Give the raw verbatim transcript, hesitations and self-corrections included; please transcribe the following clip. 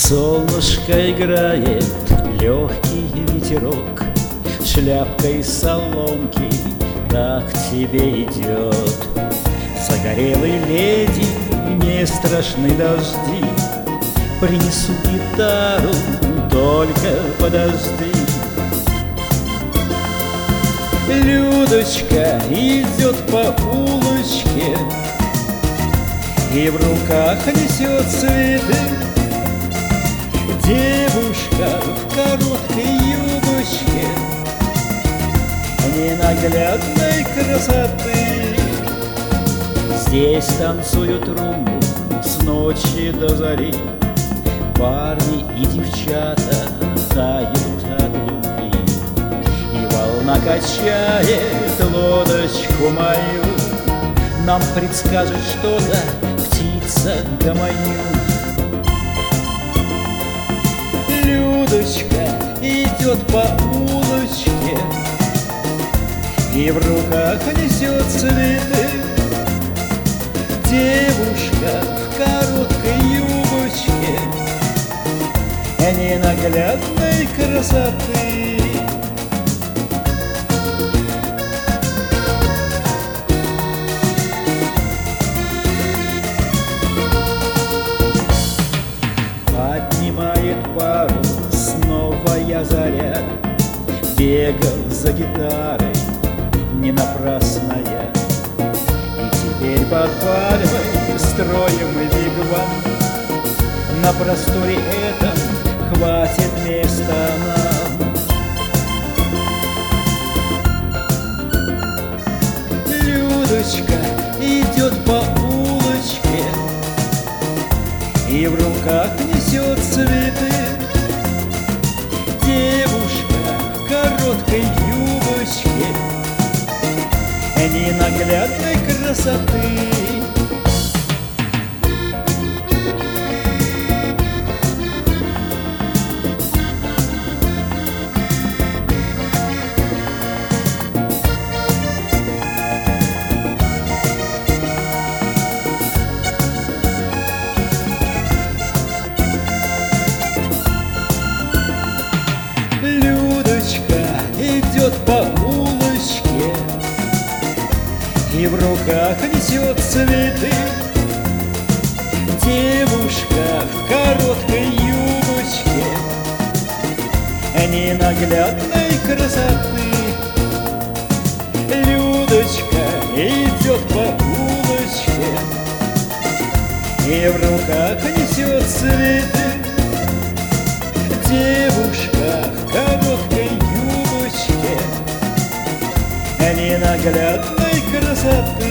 Солнышко играет, легкий ветерок, шляпкой соломки так к тебе идет. Загорелой леди не страшны дожди, принесу гитару, только подожди. Людочка идет по улочке и в руках несет цветы. Девушка в короткой юбочке ненаглядной красоты. Здесь танцуют румбу с ночи до зари, парни и девчата тают от любви. И волна качает лодочку мою, нам предскажет что-то птица гомонью. Людочка идет по улочке и в руках несет цветы. Девушка в короткой юбочке ненаглядной красоты. Поднимает пару новая заря, бегал за гитарой не напрасно я. И теперь под пальмой строим вигвам, на просторе этом хватит места нам. Людочка идет по улочке и в руках несет цветы. Девушка в короткой юбочке ненаглядной красоты. Идет по улочке и в руках несет цветы. Девушка в короткой юбочке ненаглядной красоты. Людочка идет по улочке и в руках несет цветы. Девушка в короткой юбочке ненаглядной красоты.